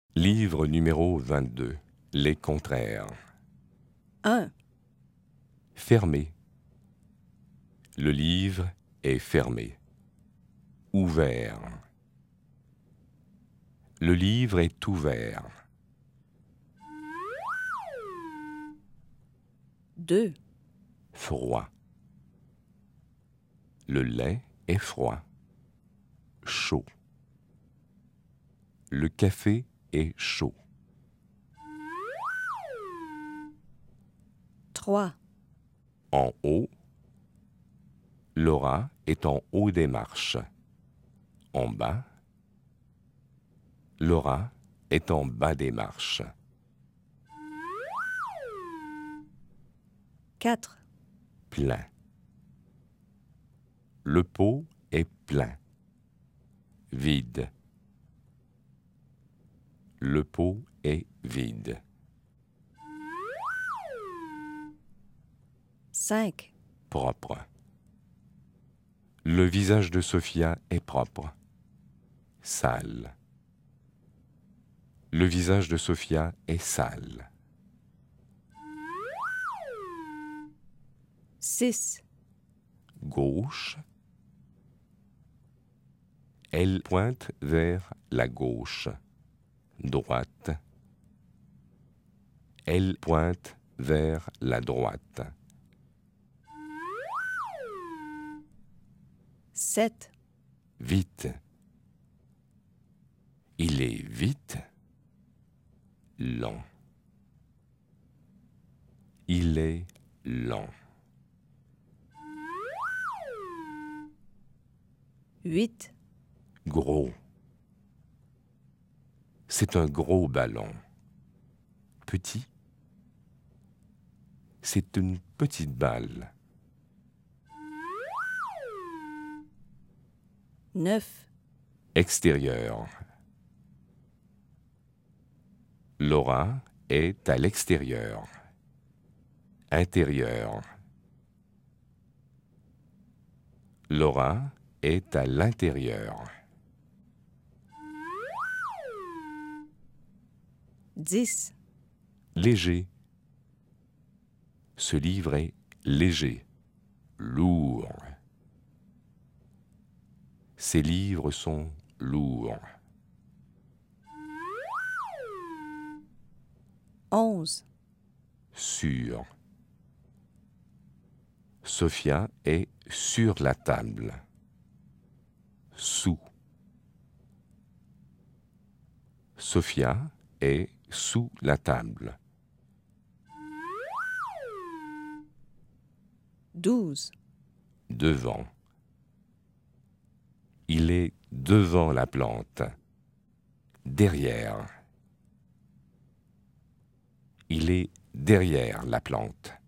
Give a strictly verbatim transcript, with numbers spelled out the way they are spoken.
Livre numéro vingt-deux. Les contraires. un. Fermé. Le livre est fermé. Ouvert. Le livre est ouvert. deux. Froid. Le lait est froid. Chaud. Le café est chaud. trois. En haut. Laura est en haut des marches. En bas. Laura est en bas des marches. quatre. Plein. Le pot est plein. Vide. Le pot est vide. cinq. Propre. Le visage de Sophia est propre. Sale. Le visage de Sophia est sale. six. Gauche. Elle pointe vers la gauche. Droite. Elle pointe vers la droite. sept. Vite. Il est vite. Lent. Il est lent. huit. Gros. C'est un gros ballon. Petit. C'est une petite balle. neuf. Extérieur. Laura est à l'extérieur. Intérieur. Laura est à l'intérieur. dix. Léger. Ce livre est léger, lourd. Ces livres sont lourds. onze. Sur. Sophia est sur la table. Sous. Sophia est sous la table. douze. Devant. Il est devant la plante. Derrière. Il est derrière la plante.